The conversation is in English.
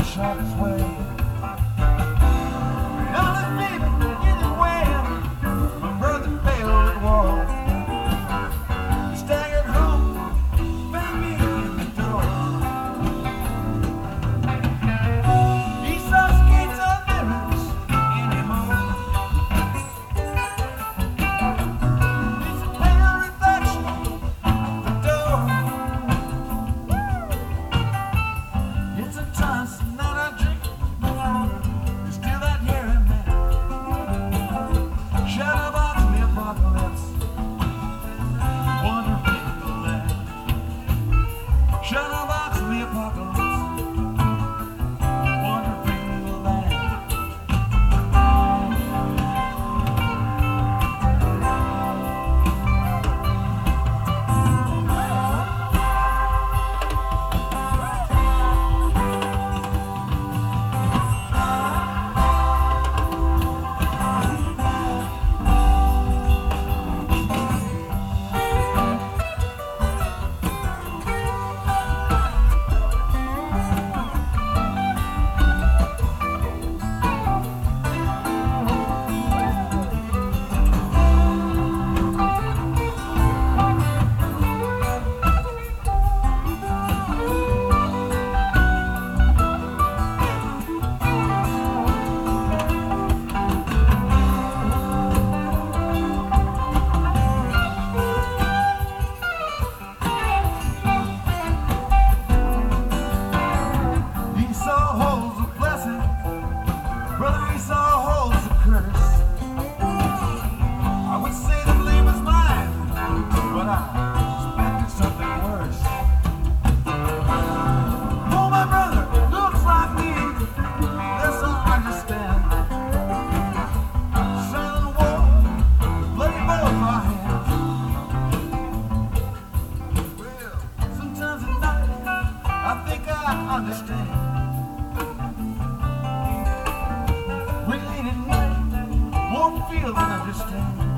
shot his way. All his baby in his way. My brother failed at war. He staggered home, found me in the door. He saw skates on mirrors anymore. It's a pale reflection at the door. It's a toss that I drink. There's still that here and there. Shadow box the apocalypse. Wonderful land. Shadow box the apocalypse. Wonderful land. He saw holes of blessing, brother, he saw holes of curse. I would say the blame was mine, but I suspected something worse. Oh, my brother looks like me, that's all I understand. Silent war, bloody both our hands. Well, sometimes at night, I think I understand. Late at night, won't feel and understand.